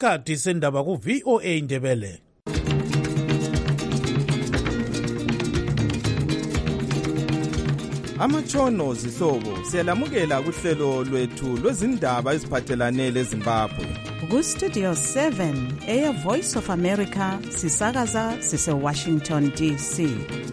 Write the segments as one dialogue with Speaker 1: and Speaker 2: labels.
Speaker 1: isikhathi sendaba ku-VOA Indebele.
Speaker 2: Amatshono zihlobo siyalamukela kuhlelo lwethu lwezindaba eziphathelane leZimbabwe.
Speaker 3: Ku-Studio 7 Air Voice of America sisakaza sise-Washington DC.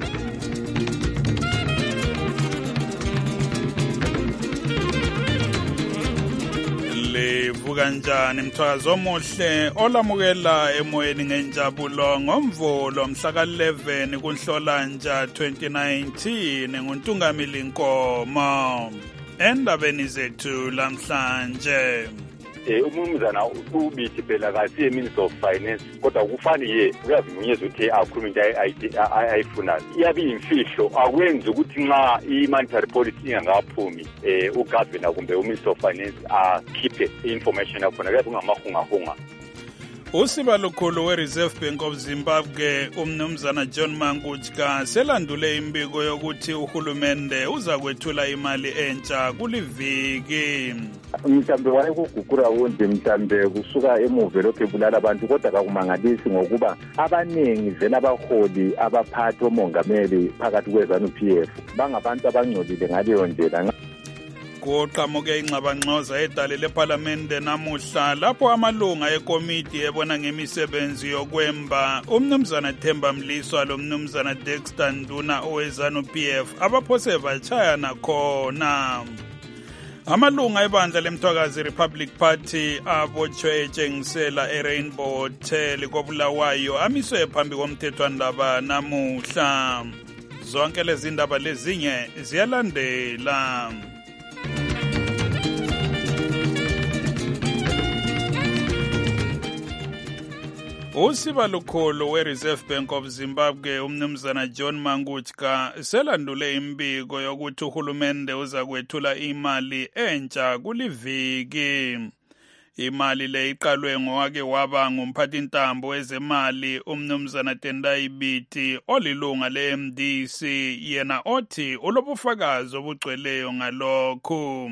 Speaker 4: Kanjani mthwazo omuhle olamukela emoyeni ngenjabulo ngomvulo mhla ka-11 kuNhlolanja 2019 nguNtungamili Nkomo. Endabeni zethu lamhlanje
Speaker 5: umumzana ubithi phela kasiye Minister of Finance kodwa kufani uyavunyezwa ukuthi akhulume into ayifunayo iyabe imfihlo akwenzi ukuthi nxa i-monetary policy ingakaphumi ugovernor kumbe uMinister of Finance akhiphe i-information yakhona kuyabe kungamahungahunga.
Speaker 4: Usiba lukhulu we-Reserve Bank of Zimbabwe umnumzana John Mangudya selandule imbiko yokuthi uhulumende uza kwethula imali entsha kuliviki.
Speaker 6: Mhlambe wayekugugura wonke mhlambe kusuka emuva lokho ebulala abantu kodwa kakumangalisi ngokuba abaningi vele abaholi abaphathi omongameli phakathi kweZANU-PF bangabantu abangcolile ngaleyo ndlela.
Speaker 4: Kuqhamuke ingxabangxoza edale leParliamente namuhla lapho amalunga ekomiti ebona ngemisebenzi yokwemba umnumzana Themba Mliswa lo mnumzana Dexter Nduna oweZANU-PF abaphose bachayana khona. Amalunga ebandla lemthwakazi Republic Party abotshwe etshengisela eRainbow Hotel koBulawayo amiswe phambi komthethwandaba namuhla. Zonke lezi ndaba lezinye ziyalandela. Usiba lukhulu we-Reserve Bank of Zimbabwe umnumzana John Mangudya selandule imbiko yokuthi uhulumende uza kwethula imali entsha kuliviki. Imali le iqalwe ngowake waba ngumphathintambo wezemali umnumzana Tendai Biti olilunga le-MDC yena othi ulobufakazi obugcweleyo ngalokhu.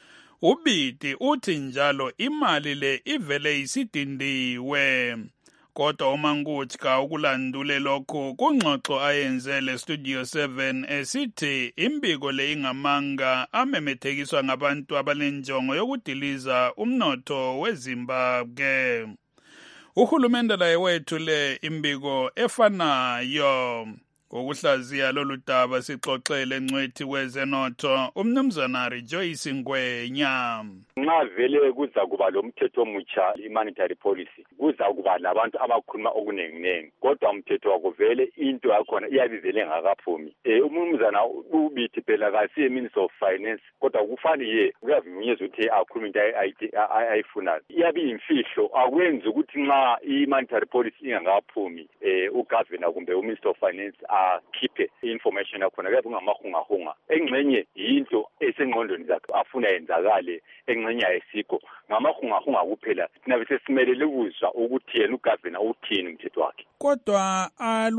Speaker 4: Ubiti uthi njalo imali le ivele isidindiwe. Kodwa uMangudya ukulandule lokho kungxoxo ayenzele Studio 7 esithi imbiko le ingamanga amemethekiswa ngabantu abalenjongo yokudiliza umnotho weZimbabwe. Uhulumende laye wethule imbiko efanayo. Ukuhlaziya lolu daba sixoxele ngcwethi wezenotho umnumzana Rejoice Ngwenya.
Speaker 5: Nxa vele kuza kuba lo mthetho omutsha i-monetary policy kuza kuba labantu abakhuluma okunenginengi kodwa umthetho wako vele into yakhona iyabivele ngakaphumi. Umnumzana ubithi phela kasiye Minister of Finance kodwa kufani kuyavunyezwa ukuthi akhulume into ayifunayo iyabe imfihlo akwenzi ukuthi nxa i-monetary policy ingakaphumi ugovernor kumbe uMinister of Finance akhiphe information yakhona kuyabe kungamahungahunga. Engxenye yinto esengqondweni zakhe afuna yenzakale engxenye ayisikho ngamahungahunga kuphela sinabe sesimelele ukuzwa ukuthi yena ugovernor uthini umthetho wakhe.
Speaker 4: Kodwa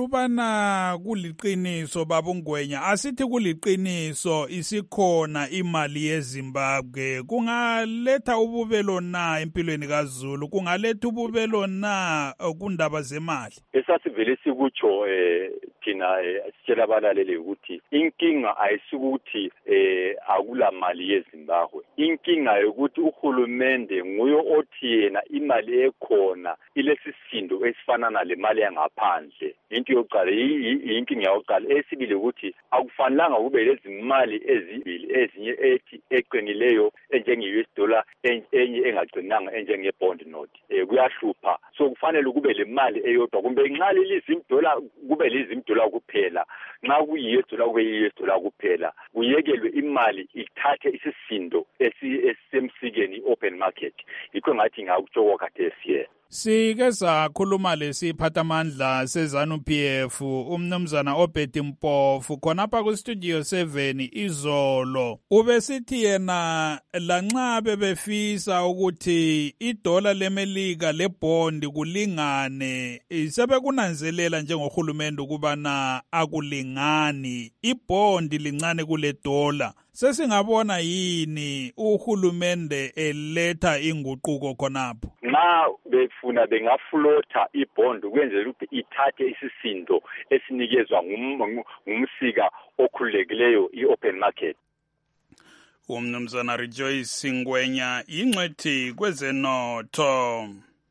Speaker 4: alubana kuliqiniso babungwenya asithi kuliqiniso isikhona imali yeZimbabwe kungaletha ububelo na empilweni kaZulu kungaletha ububelo na kundaba zemali.
Speaker 5: Esasivele sikutsho thina sitshela abalaleli ukuthi inkinga ayisukuthi akula mali yeZimbabwe. Inkinga yokuthi uhulumende nguyo othi yena imali ekhona ilesisindo esifana nale mali yangaphandle. Into yokuqala inkinga yokuqala. Esibili ukuthi akufanelanga kube lezi mali ezibili ezinye ethi eqinileyo enjenge-US dollar enye engaqinanga enjenge-bond note. Kuyahlupha. So kufanele kube le mali eyodwa kumbe nxa lizimdola kube lizimdola kuphela. Nxa kuyi-US dollar kube yi-US dollar kuphela. Kuyekelwe imali ithathe isisindo esisemsikeni open market. Yikho ngathi ngakutshoko khathesi.
Speaker 4: Sike sakhuluma lesiphathamandla seZANU-PF umnumzana Obedi Mpofu khonapha ku-Studio 7 izolo ubesithi yena lanxa bebefisa ukuthi idola lemelika lebhondi kulingane sebekunanzelela njengohulumende ukubana akulingani ibhondi lincane kule dola. Sesingabona yini uhulumende eletha inguquko khonapho?
Speaker 5: nxa befuna bengaflota ibond ukwenzela ukuthi ithathe isisindo esinikezwa ngumsika okhululekileyo i-open market.
Speaker 4: Umnumzana Rejoice Ngwenya ingcwethi kwezenotho.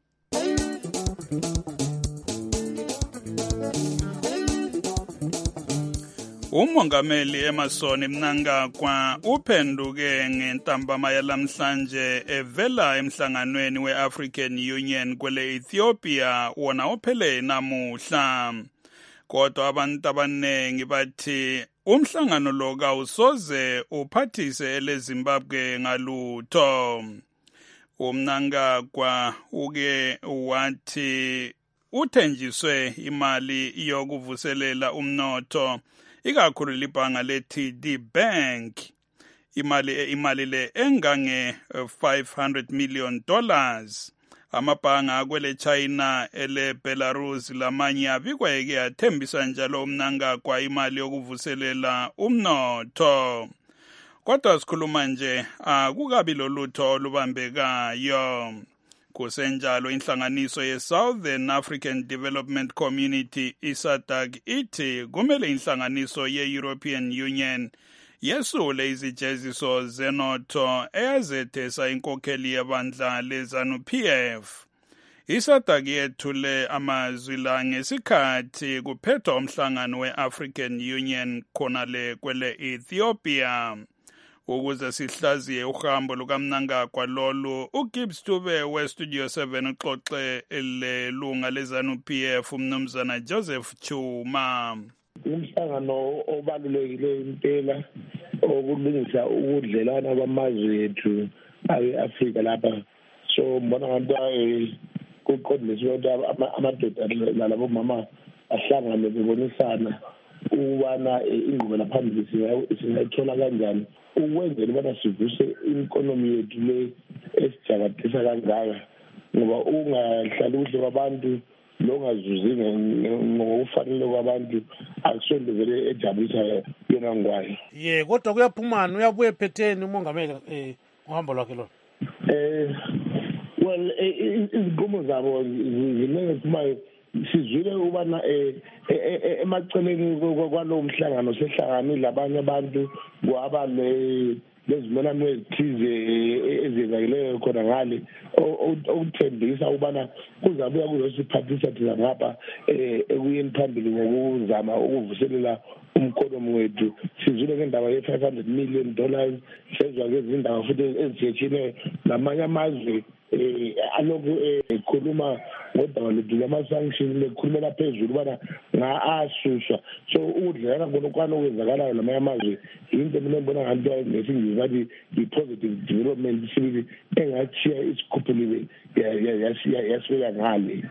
Speaker 4: Umongameli Emmerson Mnangagwa uphenduke ngentambama yalamhlanje evela emhlanganweni we-African Union kwele Ethiopia wona ophele namuhla. Kodwa abantu abanengi bathi umhlangano lo kawusoze uphathise eleZimbabwe ngalutho. Mnangagwa uke wathi uthenjiswe imali yokuvuselela umnotho ikakhulu libhanga le-TD Bank, imali le engange $500 million. Amabhanga akwele China ele Belarus lamanye abikweke athembisa njalo Mnangagwa imali yokuvuselela umnotho. Kodwa sikhuluma nje akukabi lolutho olubambekayo. Kusenjalo inhlanganiso ye-Southern African Development Community SADC ithi kumele inhlanganiso ye-European Union yesule izijeziso zenotho eyazethesa inkokheli yebandla leZANU-PF. SADC yethule amazwi la ngesikhathi kuphethwa umhlangano we-African Union khonale kwele Ethiopia. Ukuze sihlaziye uhambo lukaMnangagwa lolu, uGibbs Dube we-Studio 7 uxoxe lelunga leZANU-PF umnumzana Joseph Chuma.
Speaker 7: Umhlangano obalulekile impela okulungisa ukudlelana kwamazwe ethu awe-Afrika lapha. So mbona ngathi kuqondiswe ukuthi amadoda nalabo mama ahlangane bebonisana ukubana ingqubela phambili singayithola kanjani ukwenzela ubana sivuse ikonomi yethu le esijakadisa kangaka, ngoba ungahlali kuhle kwabantu longazuzi ngokufanele kwabantu akusonto vele ejabulisa yona ngwayo.
Speaker 1: Kodwa kuyaphumana uyabuye ephetheni umongameli uhambo lwakhe lona.
Speaker 7: Well, izinqumo zabo ziningi kuphumayo. Sizwile ubana emaceleni kwalowo mhlangano sehlanganile abanye abantu kwaba lezimelano ezithize ezenzakeleyo khona ngale okuthembisa ubana kuzabuya kuzosiphathisa thina ngapha ekuyeni phambili ngokuzama ukuvuselela umkhonomi wethu. Sizwile ngendaba ye-$500 million sezwa ngezindaba futhi ezitshiyetshiyeneyo namanye amazwe alokhu ekhuluma ngodaba lodlula ama-sanctions lekhulumela phezulu ubana asuswa. So ukudlelana konokwana okwenzakalayo namanye amazwe yinto mina mbona ngathi ngesingisi bathi i-positive development sibili engatshiya isikhuphulile yasibeka ngale.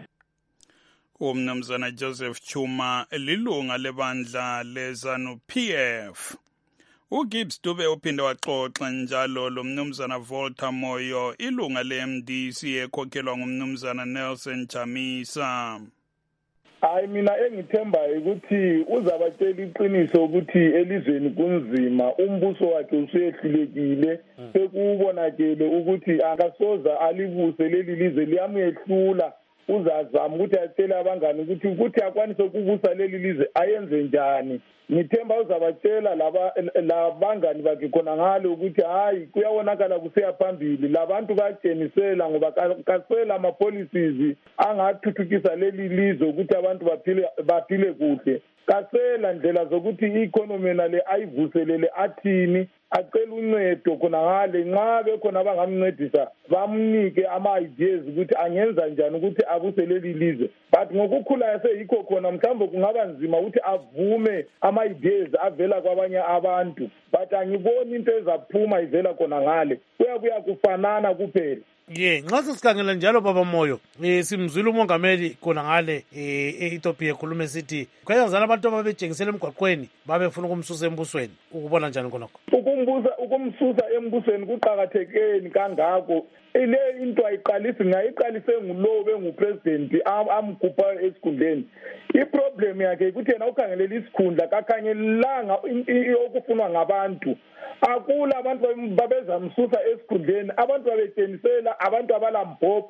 Speaker 4: Umnumzana Joseph Chuma lilunga lebandla leZANU-PF. uGibbs Dube uphinde waxoxa njalo lo mnumzana Volta Moyo ilunga le-MDC ekhokhelwa ngumnumzana Nelson Chamisa.
Speaker 8: Hayi mina engithembayo ukuthi uzabatshela iqiniso ukuthi elizweni kunzima, umbuso wakhe usehlulekile, sekubonakele ukuthi akasoza alibuse leli lizwe liyamehlula. Uzazama ukuthi atshele abangani ukuthi akwanise ukubusa leli lizwe ayenze njani. Ngithemba uzabatshela labangani bakhe khona ngale ukuthi hayi kuyawonakala kuseya phambili, labantu bayatshenisela ngoba kasela ama-policies angathuthukisa leli lizwe ukuthi abantu baphile kuhle. Kasela ndlela zokuthi i-economy nale ayivuselele athini, acela uncedo khona ngale nxa bekhona abangamncedisa bamnike ama-ideas ukuthi angenza njani ukuthi abuse leli lizwe. But ngokukhula yaseyikho khona mhlawumbe kungaba nzima ukuthi avume ama-ideas avela kwabanye abantu, but angiboni into ezaphuma ivela khona ngale, kuyabuya kufanana kuphela.
Speaker 1: Nxa sesikhangela njalo baba Moyo simzwile umongameli khona ngale e-Ethiopia ekhuluma esithi kwenzakala abantu ababetshengisela emgwaqweni babefuna ukumsusa embusweni. Ukubona njani khonokho?
Speaker 8: Ukumsusa embusweni kuqakathekeni kangako. Ile into ngayiqalise ngulowo bengupresident amkhupha esikhundleni. Iproblem yakhe ukuthi yena ukhangelela isikhundla kakhangelanga okufunwa ngabantu. Akula abantu babezamsusa esikhundleni, abantu babetshenisela, abantu abalambhopho,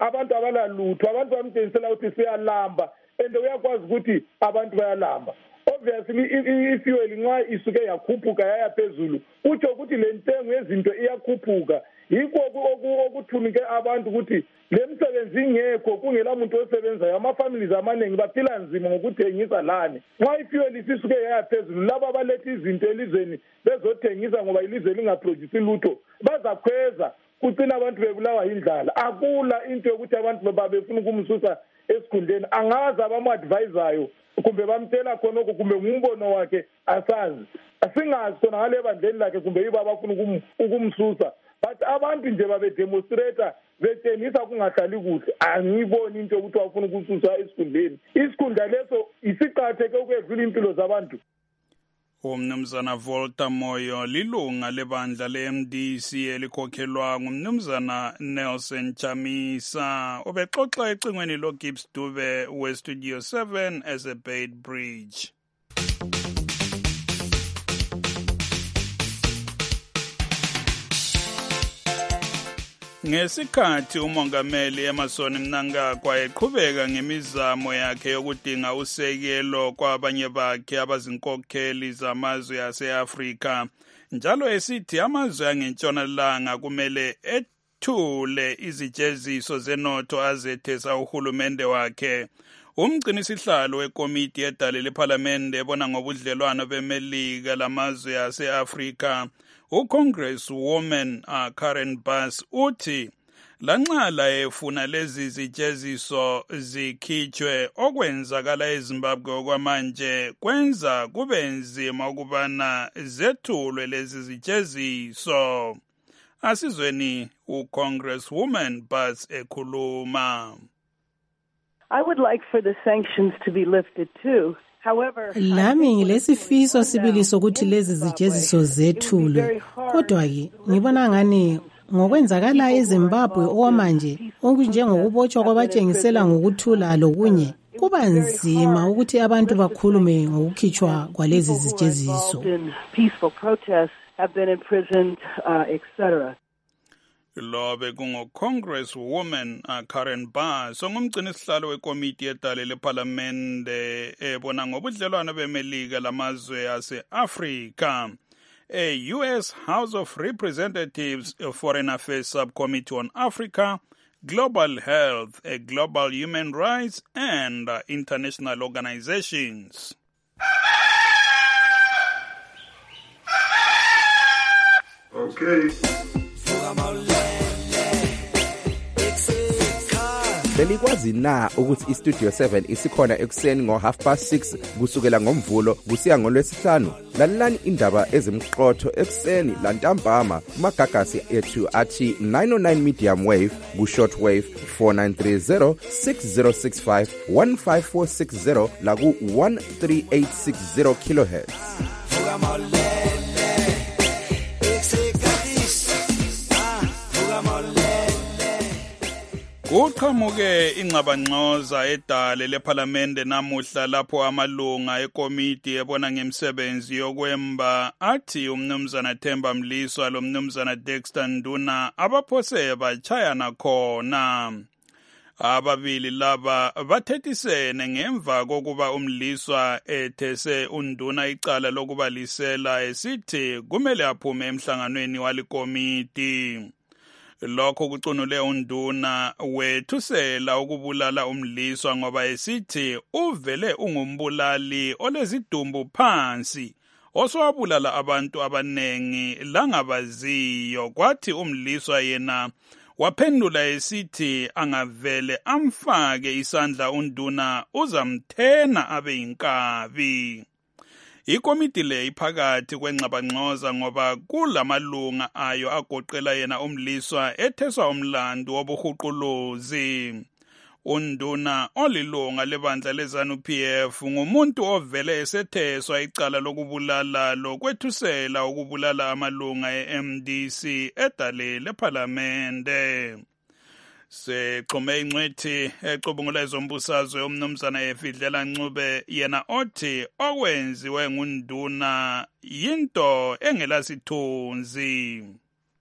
Speaker 8: abantu abalalutho, abantu bamtshengisela ukuthi siyalamba and uyakwazi ukuthi abantu bayalamba. Obviously i-fuel nxa isuke yakhuphuka yaya phezulu kutsho ukuthi le ntengo yezinto iyakhuphuka. Yikho okuthunike abantu ukuthi le msebenzi ingekho kungela muntu osebenzayo. Ama-families amaningi baphila nzima ngokuthengisa lani. Nxa i-fuel isisuke yaya phezulu, laba abaletha izinto elizweni bezothengisa ngoba ilizwe lingaproduce lutho bazakhweza, kucina abantu bebulawa yindlala. Akula into yokuthi abantu babefuna ukumsusa esikhundleni. Angazi abamu-advisayo kumbe bamtshela khonokho kumbe ngumbono wakhe asazi. Asingazi khona ngale bandleni lakhe kumbe yibo abafuna ukumsusa. But abantu nje babedemonstrata betshengisa kungahlali kuhle. Angiyiboni into yokuthi bafuna ukususa esikhundleni. Isikhundla leso isiqatheke ukwedlula impilo zabantu.
Speaker 4: Umnumzana Volta Moyo lilunga lebandla le-MDC elikhokhelwa ngumnumzana Nelson Chamisa obexoxa ecingweni loGibbs Dube weStudio 7 eseBait Bridge. Ngesikhathi umongameli Emmerson Mnangagwa eqhubeka ngemizamo yakhe yokudinga usekelo kwabanye bakhe abazinkokheli zamazwe ase-Afrika, njalo esithi amazwe angentshonalanga kumele ethule izijeziso zenotho azethesa uhulumende wakhe. Umgcinisihlalo wekomiti yedale lephalamende ebona ngobudlelwano bemelika lamazwe ase-Afrika, uCongresswoman Karen Bass uthi lanxala efuna lezi zijeziso zikhitshwe okwenzakala eZimbabwe okwamanje kwenza kube nzima ukubana zethulwe lezi zijeziso. Asizweni uCongresswoman Bass ekhuluma.
Speaker 9: I would like for the sanctions to be lifted too.
Speaker 10: Lami ngilesifiso sibili sokuthi lezi zijeziso zethulwe. Kodwa-ke ngibona ngani ngokwenzakala eZimbabwe okwamanje okunjengokubotshwa kwabatshengisela ngokuthula lokunye kuba nzima ukuthi abantu bakhulume ngokukhitshwa kwalezi zijeziso.
Speaker 4: Lobe kungo-Congresswoman Karen Bass ongumgcinisihlalo wekomiti yedale lephalamende ebona ngobudlelwano bemelika lamazwe ase-Afrika. A U.S. House of Representatives Foreign Affairs Subcommittee on Africa, Global Health, Global Human Rights and International Organizations.
Speaker 11: Okay.
Speaker 2: Belikwazi na ukuthi iStudio 7 isikhona ekuseni ngo6:30 kusukela ngomvulo kusiya ngolwesihlanu? Lalelani indaba ezimqotho ekuseni lantambama kumagagasi ethu athi 909 medium wave ku-short wave 4930 6065 15460 la ku-13860 kilohertz.
Speaker 4: Uqhamuke ingxabangxoza edale lephalamende namuhla lapho amalunga ekomiti ebona ngemisebenzi yokwemba athi umnumzana Themba Mliswa lo mnumzana Dexter Nduna abaphose bachayana khona. Ababili laba bathethisene ngemva kokuba uMliswa ethese uNduna icala lokubalisela esithi kumele aphume emhlanganweni walikomiti. Lokho kucunule uNduna wethusela ukubulala uMliswa ngoba esithi uvele ungumbulali olezidumbu phansi oswabulala abantu abanengi langabaziyo. Kwathi uMliswa yena waphendula esithi angavele amfake isandla uNduna uzamthena abe yinkabi. Ikomiti le iphakathi kwengxabangxoza ngoba kulamalunga ayo agoqela yena uMliswa etheswa umlando wobuhuquluzi. uNduna olilunga lebandla leZANU-PF ngumuntu ovele esetheswa icala lokubulala lokwethusela ukubulala amalunga eMDC edale lephalamende. Sexhume ingcwethi ecubungula ezombusazwe umnumzana Efidlela Ncube yena othi okwenziwe nguNduna yinto engelasithunzi.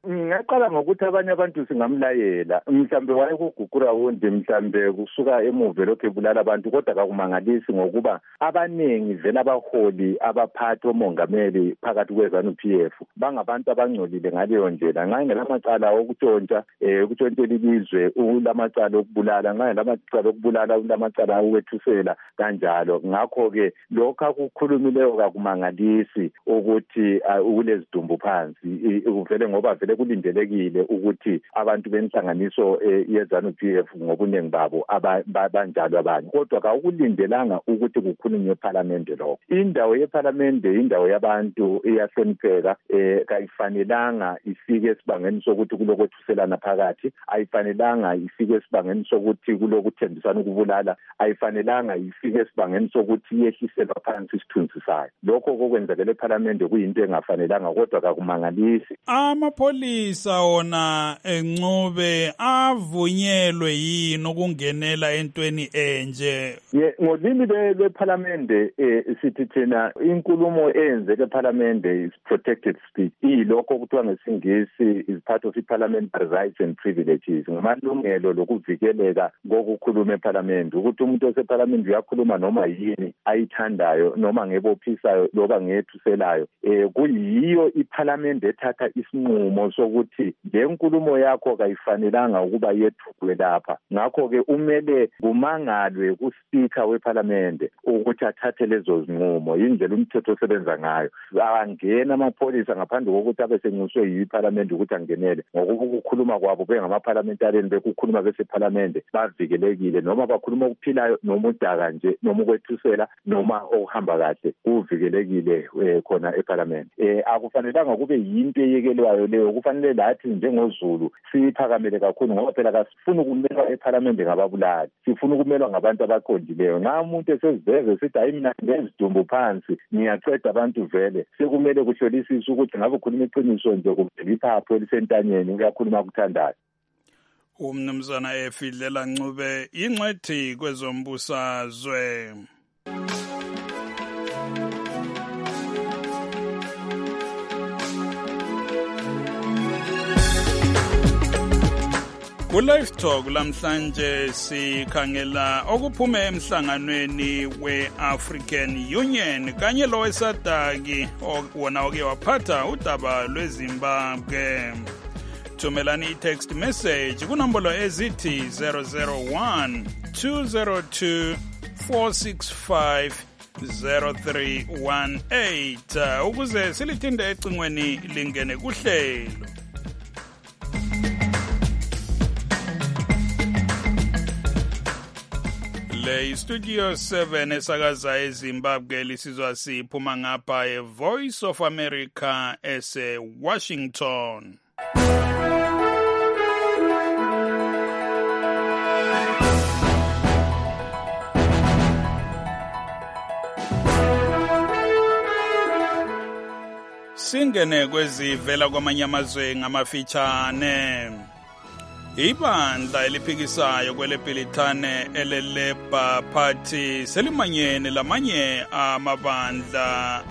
Speaker 6: Ngingaqala ngokuthi abanye abantu singamlayela mhlambe wayekugugura wundi mhlambe kusuka emuva lokho ebulala abantu kodwa kakumangalisi ngokuba abaningi vele abaholi abaphathi omongameli phakathi kweZANU-PF bangabantu abangcolile ngaleyo ndlela nxa ngelamacala okutshontsha ukutshontsela ilizwe ulamacala okubulala nxa ngelamacala okubulala ulamacala okwethusela kanjalo ngakho ke lokho akukhulumileyo kakumangalisi ukuthi kulezidumbu phansi uvele ngoba vele kulindelekile ukuthi abantu benhlanganiso yeZANU-PF ngobunengi babo abanjalo abanye kodwa kawukulindelanga ukuthi kukhulunywe eParliamente lokho indawo yeParliamente indawo yabantu iyahlonipheka kayifanelanga ifike esibangeni sokuthi kulokwethuselana phakathi ayifanelanga ifike esibangeni sokuthi kulokuthembisana ukubulala ayifanelanga ifike esibangeni sokuthi yehliselwa phansi isithunzi sayo lokho kokwenzekela eParliamente kuyinto engafanelanga kodwa kakumangalisi
Speaker 4: amapholisa wona encube avunyelwe yini ukungenela entweni enje
Speaker 6: ngolimi lweParliamente sithi thina inkulumo eyenzeke eParliamente is protected speech ilokho kuthiwa ngesingisi is part of parliamentary rights and privileges ngamalungelo lokuvikeleka kokukhuluma eParliamente ukuthi umuntu oseParliamente uyakhuluma noma yini ayithandayo noma ngebophisayo loba ngethuselayo kuyiyo iParliamente ethatha isinqumo sokuthi le nkulumo yakho kayifanelanga ukuba yethulwe lapha ngakho ke umele kumangalwe kuSpeaker weParliamente ukuthi athathe lezo zinqumo indlela umthetho osebenza ngayo angena amapholisa ngaphandle kokuthi abesenxuswe yiParliamente ukuthi angenele ngokuba ukukhuluma kwabo bengamaparliamentarian bekukhuluma beseParliamente bavikelekile noma bakhuluma okuphilayo noma udaka nje noma ukwethusela noma okuhamba kahle kuvikelekile khona eParliamente akufanelanga kube yinto eyekelwayo leyo kufanele lathi njengoZulu siphakamele kakhulu ngoba phela kasifuni ukumelwa eParliamente ngababulali sifuna ukumelwa ngabantu abaqondileyo nxa umuntu eseziveze sithi hayi mina ngezidumbu phansi ngiyaqeda abantu vele sekumele kuhlolisise ukuthi ngabe ukhuluma iqiniso nje kupheliphapho elisentanyeni uyakhuluma kuthandayo
Speaker 4: umnumzana Efidlela Ncube ingcwethi kwezombusazwe Ku-Live Talk lamhlanje sikhangela okuphume emhlanganweni we-African Union kanye lo wesadaki wona oke waphatha udaba lweZimbabwe. Thumelani i-text message kunombolo ezithi 001 202 465 0318 ukuze silithinde ecingweni lingene kuhlelo. Le Studio 7 esakaza eZimbabwe lisizwa siphuma ngapha eVoice of America ese-Washington. Singene kwezivela kwamanye amazwe ngamafitshane. Ibandla eliphikisayo kweleBhilithane eleLabour Party selimanyene lamanye amabandla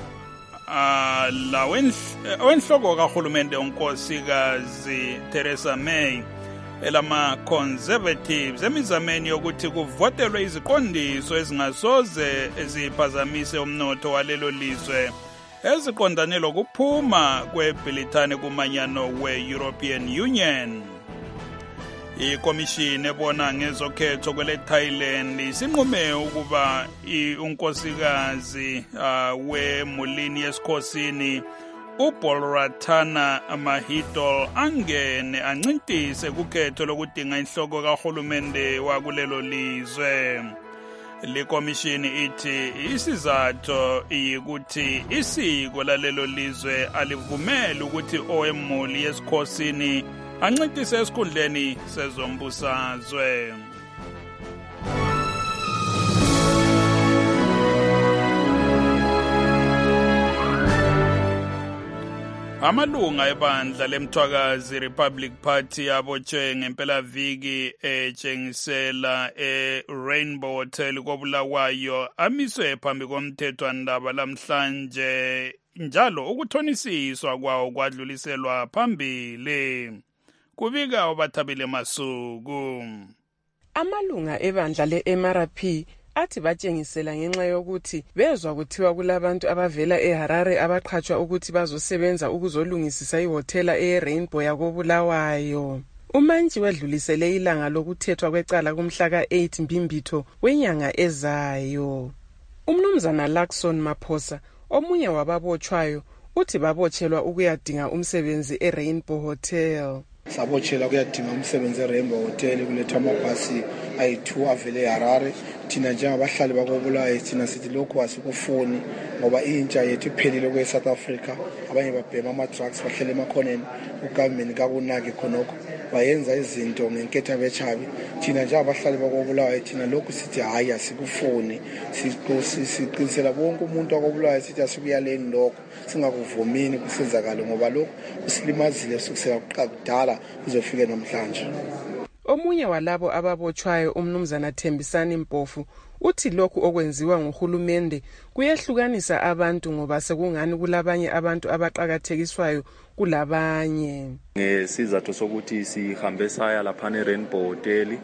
Speaker 4: wenhloko kahulumende unkosikazi Theresa May elama-Conservatives emizameni yokuthi kuvotelwe iziqondiso ezingasoze eziphazamise umnotho walelo lizwe eziqondane lokuphuma kweBhilithane kumanyano we-European Union. Ikomishini ebona ngezokhetho kwele Thailand isinqume ukuba unkosikazi wemulini yesikhosini uBolratana Mahidol angene ancintise kukhetho lokudinga inhloko kahulumende wakulelo lizwe. Likomishini ithi isizathu iyikuthi isiko lalelo lizwe alivumeli ukuthi owemuli yesikhosini ancintise esikhundleni sezombusazwe. Amalunga ebandla lemthwakazi Republic Party abotshwe ngempelaviki etshengisela eRainbow Hotel koBulawayo amiswe phambi komthethwandaba lamhlanje njalo ukuthonisiswa kwawo kwadluliselwa phambili. Kubika uBathabile Masuku.
Speaker 12: Amalunga ebandla le-MRP athi batshengisela ngenxa yokuthi bezwa kuthiwa kulabantu abavela eHarare abaqhatshwa ukuthi bazosebenza ukuzolungisisa ihotela eRainbow yakoBulawayo. Umantshi wedlulisele ilanga lokuthethwa kwecala kumhla ka-8 Mbimbitho wenyanga ezayo. Umnumzana Lakson Maphosa, omunye wababotshwayo, uthi babotshelwa ukuyadinga umsebenzi eRainbow Hotel.
Speaker 13: Sabotshela kuyadinga umsebenzi eRainbow Hotel kuletha amabhasi ayi2 avele eHarare. Thina njengabahlali bakoBulawayo thina sithi lokho asikufuni ngoba intsha yethu iphelile kwe-South Africa. Abanye babhema ama-drugs bahlele emakhoneni, ugovernment kakunaki khonokho bayenza izinto ngenketha bechabi. Thina njengabahlali bakoBulawayo thina lokho sithi hayi asikufuni. Siqinisela bonke umuntu wakoBulawayo sithi asikuyaleni lokho, singakuvumini kusizakala ngoba lokho usilimazile kusukela kudala kuzofika namhlanje.
Speaker 12: Omunye walabo ababotshwayo umnumzana Thembisani Mpofu uthi lokhu okwenziwa nguhulumende kuyehlukanisa abantu ngoba sekungani kulabanye abantu abaqhakathekiswayo kulabanye.
Speaker 14: Ngesizathu sokuthi sihambe saya lapha eRainbow Hotel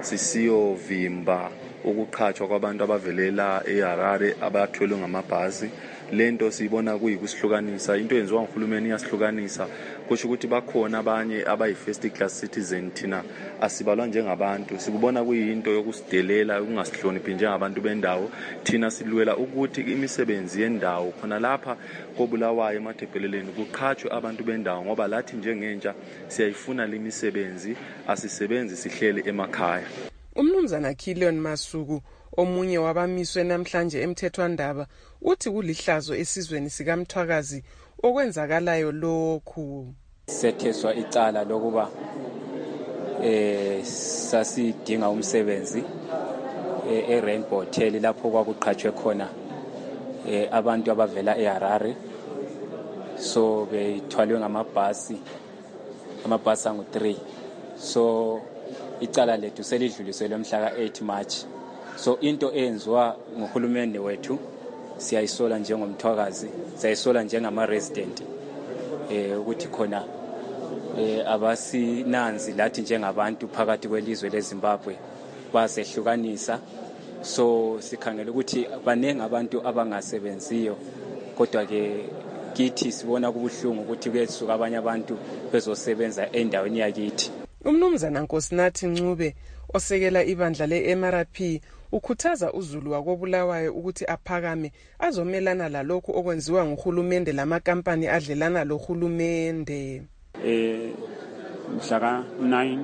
Speaker 14: sisiyovimba ukuqhatshwa kwabantu abavelela eHarare abathwelwe ngamabhasi. Lento sibona kuyikusihlukanisa, into yenziwa nguhulumeni yasihlukanisa, kusho ukuthi bakhona abanye abayi-first class citizen thina asibalwa njengabantu. Sikubona kuyinto yokusidelela ukungasihloniphi njengabantu bendawo. Thina silwela ukuthi imisebenzi yendawo khona lapha koBulawayo emathebheleleni kuqhatshwe abantu bendawo ngoba lathi njengentsha siyayifuna le misebenzi, asisebenzi sihlele emakhaya.
Speaker 12: Umnumzana Kilion Masuku, omunye wabamiswe namhlanje emthethwandaba, uthi kulihlazo esizweni sikaMthwakazi okwenzakalayo lokhu.
Speaker 15: Setheswa icala lokuba sasidinga umsebenzi eRainbow Hotel lapho kwakuqhatshwe khona abantu abavela eHarare, so bethwalwe ngamabhasi angu-3. So icala lethu selidluliselwe mhla ka-8 March. So into eyenziwa nguhulumende wethu siyayisola njengomthwakazi, siyayisola njengama-resident ukuthi khona abasinanzi lathi njengabantu phakathi kwelizwe leZimbabwe basehlukanisa. So sikhangela ukuthi baningi abantu abangasebenziyo, kodwa ke kithi sibona kubuhlungu ukuthi kuyesuka abanye abantu bezosebenza endaweni yakithi.
Speaker 12: Umnumzana Nkosinathi Ncube osekela ibandla le-MRP ukhuthaza uZulu wakoBulawayo ukuthi aphakame azomelana lalokhu okwenziwa nguhulumende lamakampani adlelana lohulumende.
Speaker 16: Mhla ka-9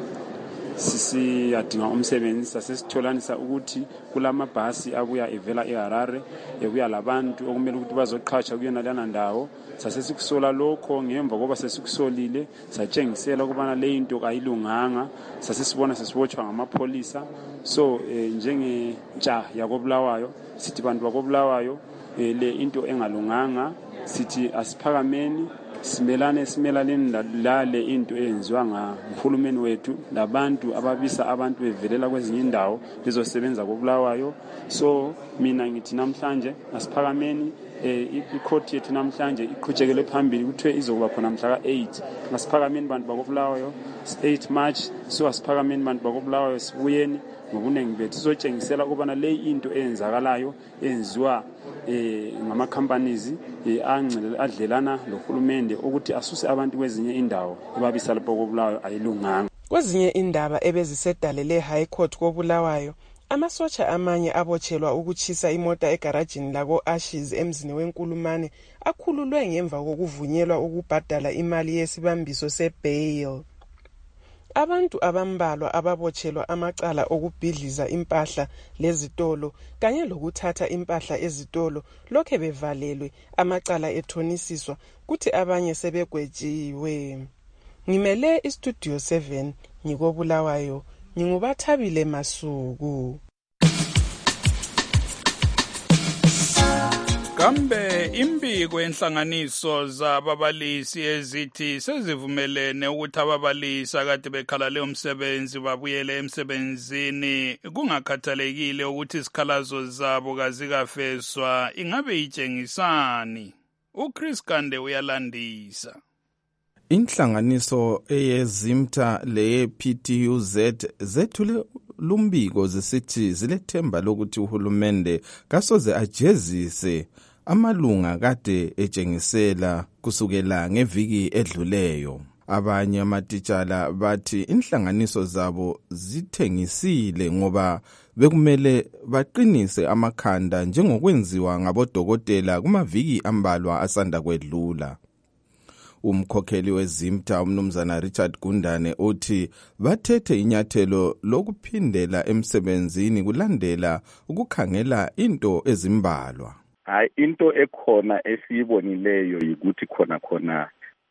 Speaker 16: sisiyadinga umsebenzi, sasesitholanisa ukuthi kulamabhasi abuya evela eHarare ebuya labantu okumele ukuthi bazoqhatshwa kuyona lana ndawo. Sasesikusola lokho, ngemva koba sesikusolile satshengisela ukubana le into ayilunganga, sasesibona sesibotshwa ngamapholisa. So njengentsha yakoBulawayo sithi bantu bakoBulawayo le into engalunganga, sithi asiphakameni simelaleni lale into eyenziwa nguhulumeni wethu labantu ababisa abantu bevelela kwezinye indawo bezosebenza koBulawayo. So mina ngithi namhlanje asiphakameni, icourt yethu namhlanje iqhutshekele phambili kuthiwe izokuba khona mhla ka-8. Asiphakameni bantu bakoBulawayo 8 March. So asiphakameni bantu bakoBulawayo sibuyeni ngobuningi bethu sizotshengisela ukubana le into eyenzakalayo enziwa ngama-companies adlelana lohulumende ukuthi asuse abantu kwezinye indawo ebabisa lapho koBulawayo ayilunganga.
Speaker 12: Kwezinye indaba ebezisedalele High Court koBulawayo, amasotsha amanye abotshelwa ukutshisa imota egarajini lako-Ashes emzini weNkulumane akhululwe ngemva kokuvunyelwa ukubhadala imali yesibambiso sebail. Abantu abambalwa ababotshelwa amacala okubhidliza impahla lezitolo kanye lokuthatha impahla ezitolo lokhe bevalelwe, amacala ethonisiswa kuthi abanye sebegwetshiwe. Ngimele iStudio 7 ngikoBulawayo, nginguBathabile Masuku.
Speaker 4: Kambe imbiko enhlanganiso zababalisi ezithi sezivumelene ukuthi ababalisi akade bekhala leyo msebenzi babuyele emsebenzini kungakhathalekile ukuthi isikhalazo zabo kazikafeswa, ingabe itshengisani? uChris Kande uyalandisa.
Speaker 17: Inhlanganiso eyezimta leye-PTUZ zethule lumbiko zisithi zilethemba lokuthi uhulumende kasoze ajezise amalunga kade etshengisela kusukela ngeviki edluleyo. Abanye amatitshala bathi inhlanganiso zabo zithengisile ngoba bekumele baqinise amakhanda njengokwenziwa ngabodokotela kumaviki ambalwa asanda kwedlula. Umkhokheli wezimta umnumzana Richard Gundane uthi bathethe inyathelo lokuphindela emsebenzini kulandela ukukhangela into ezimbalwa.
Speaker 18: Hayi into ekhona esiyibonileyo ukuthi khona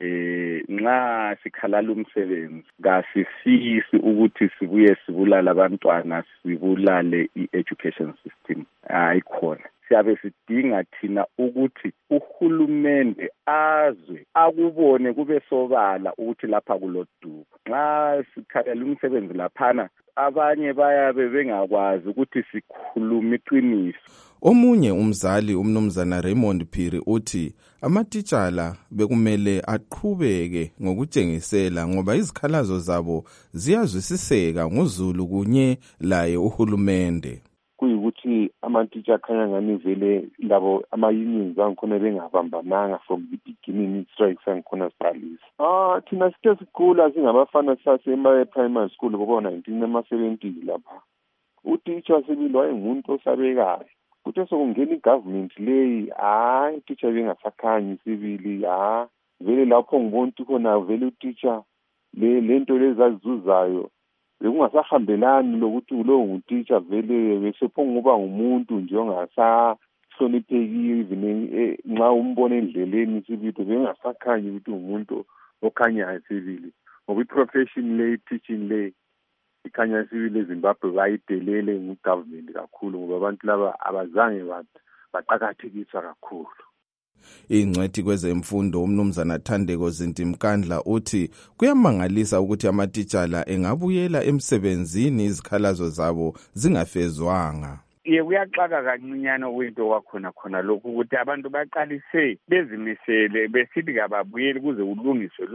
Speaker 18: nxa sikhalala umsebenzi kasifisi ukuthi sibuye sibulala abantwana sibulale i-education system ayikhona. Siyabe sidinga thina ukuthi uhulumende azwe akubone kube sobala ukuthi lapha kulodubo. Nxa sikhalela umsebenzi laphana abanye bayabe bengakwazi ukuthi sikhuluma iqiniso.
Speaker 17: Omunye umzali umnumzana Raymond Phiri uthi amatitshala bekumele aqhubeke ngokutshengisela ngoba izikhalazo zabo ziyazwisiseka ngozulu kunye laye uhulumende.
Speaker 19: Kuyikuthi amatitsha akhanya ngani vele labo ama-unions angikhona bengabambananga from the beginning strikes angikhona siqalisa. Thina sike sikhula singabafana sasema-primary school bobo-19 ama-70 lapha. Utitsha sibili wayengumuntu osabekayo. Kuthe sokungena i-government leyi utitsha bengasakhanyi sibili vele lapho ngibona ukuthi khona vele utitsha lento lezi azizuzayo bekungasahambelani lokuthi lowo ngutitsha vele besephonguba ngumuntu nje ongasahloniphekile even nxa umbona endleleni sibili bengasakhanyi ukuthi umuntu okhanyayo sibili ngoba i-profession le teaching le ikhanya sibili eZimbabwe bayidelele ngu-government kakhulu ngoba abantu laba abazange baqakathekiswa kakhulu.
Speaker 17: Ingcwethi kwezemfundo umnumzana Thandeko Zintimkandla uthi kuyamangalisa ukuthi amatitshala engabuyela emsebenzini izikhalazo zabo zingafezwanga.
Speaker 20: Kuyaxaka kancinyane kwinto wakhona lokhu ukuthi abantu baqalise bezimisele besithi kababuyeli kuze kulungiswe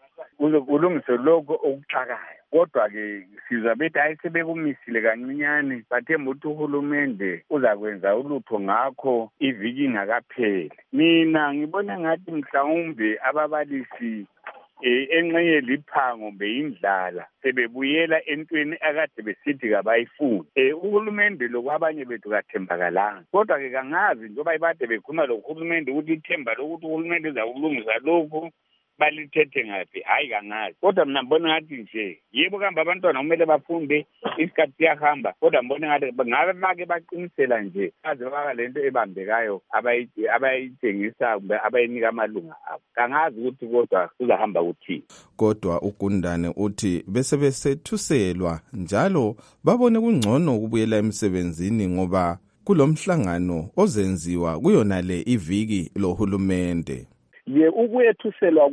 Speaker 20: lokho okuxakayo. Kodwa-ke sizwa bethi hayi sebekumisile kancinyane bathemba ukuthi uhulumende uzakwenza ulutho ngakho iviki ingakapheli. Mina ngibona ngathi mhlawumbe ababalisi enxenye liphango beyindlala sebebuyela entweni akade besithi kabayifuni. Uhulumende lokwabanye bethu kathembakalanga. Kodwa-ke kangazi njengoba ibade bekhuluma lo uhulumende ukuthi ithemba lokuthi uhulumende uzakulungisa lokhu balithethe ngaphi hayi kangazi. Kodwa mina mbona ngathi nje yebo kambe abantwana kumele bafunde isikhathi siyahamba kodwa mbona ngathi ngabe bake baqinisela nje aze baka lento ebambekayo abayitshengisa kumbe abayinika amalunga abo kangazi ukuthi kodwa kuzahamba kuthini.
Speaker 17: Kodwa uGundane uthi bese besethuselwa njalo babone kungcono ukubuyela emsebenzini ngoba kulomhlangano ozenziwa kuyona le iviki lohulumende.
Speaker 18: Ukuyethuselwa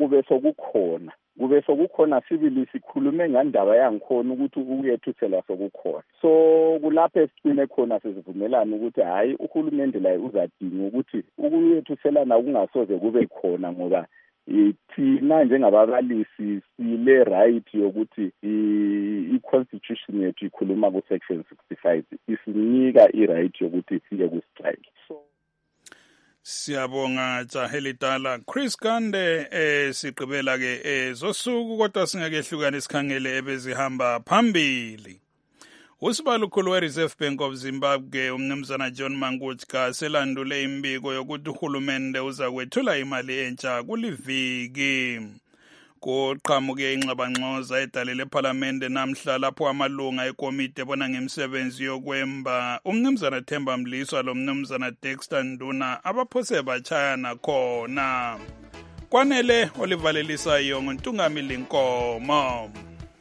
Speaker 18: kube sokukhona sibili sikhulume ngandaba yangikhona ukuthi ukuyethuselwa sokukhona. So kulapho esicine khona sizivumelana ukuthi hayi uhulumende la uzadinga ukuthi ukuyethuselana kungasoze kube khona ngoba thina njengababalisi sile right yokuthi i-constitution yethu ikhuluma ku section 65 isinika i-right yokuthi siye ku strike.
Speaker 4: Siyabonga Jahelitala Chris Kande siqhubela ke zosuku kodwa singakehlukana sikhangele ebezihamba phambili. Usibalukhulu we-Reserve Bank of Zimbabwe umnumzana John Mangutska selandule imbiko yokuthi uhulumende uza kwethula imali entsha kuliviki. Kuqhamuke ingxabangxoza edalele eParliament namhla lapho amalunga ekomiti ebona ngemisebenzi yokwemba umnumzana Themba Mliswa lo mnumzana Dexter Nduna abaphose bachayana khona. Kwanele olivalelisa yonke Ntungami Linkomo.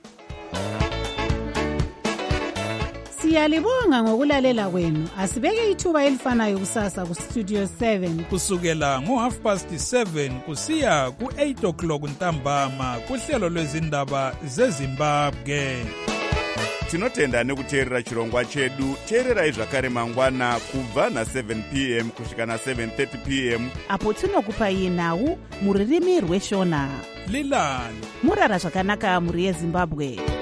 Speaker 10: Siyalibonga ngokulalela kwenu. Asibeke ithuba elifanayo kusasa ku Studio 7
Speaker 21: kusukela ngo7:30 kusiya ku8:00 ntambama kuhlelo lwezindaba zeZimbabwe.
Speaker 3: tinotenda nekuteerera chirongwa chedu. Teererai zvakare mangwana kubva na7 p.m. kusvika na7:30 p.m.
Speaker 22: apo tinokupai nhau mururimi rweshona.
Speaker 21: Lilani
Speaker 22: murara zvakanaka muri yeZimbabwe.